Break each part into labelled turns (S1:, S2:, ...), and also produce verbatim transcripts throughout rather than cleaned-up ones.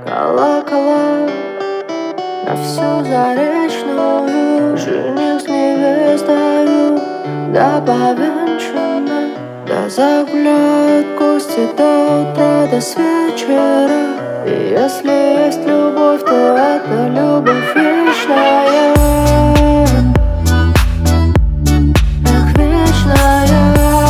S1: Колокола на всю Заречную, жених с невестою, да повенчаны, да загуляют гости до утра, до с вечера. И если есть любовь, то это любовь вечная. Эх, вечная.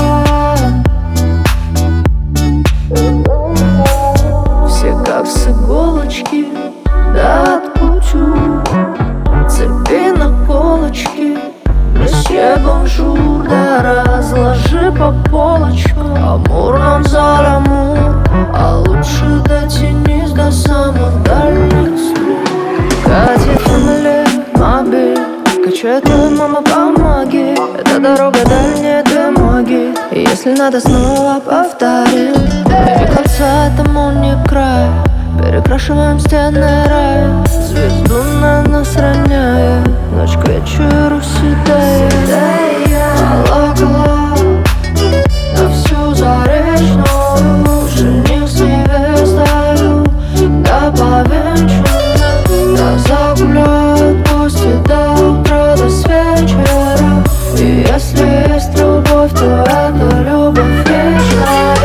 S1: Все как с иголочки, да откручу цепи на колочки. Месье бонжур, да разложи по полочкам. Амур нам за амур, а лучше дотянись до самых дальних струн. Катит фамилия, мобиль, качает твой, мама, помоги. Это дорога дальняя, две ноги. И если надо, снова повторим. Ни конца этому, ни края. Перекрашиваем стены рая, звезду на нас роняя, ночь к вечеру седая. Колокола на всю Заречную, жених с невестою, да повенчаны, да загуляют гости до утра, до с вечера. И если есть любовь, то это любовь вечная.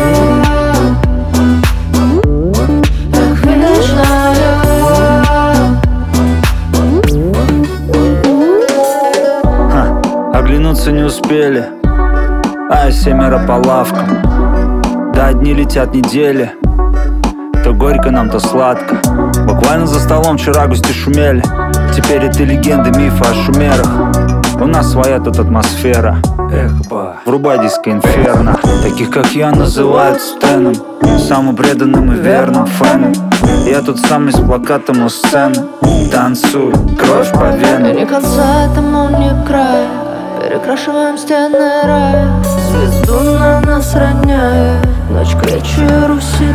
S2: Оглянуться не успели, а семеро по лавкам. Да одни летят недели, то горько нам, то сладко. Буквально за столом вчера гости шумели. Теперь это легенды, мифы о шумерах. У нас своя тут атмосфера. Эх, ба, врубай диско инферно. Таких как я называют Стэном, самым преданным и верным фэном. Я тут самый с плакатом у сцены. Танцуй, кровь по венам.
S1: И ни конца этому, ни края. Перекрашиваем стены рая, звезду на нас роняя, ночь к вечеру седая.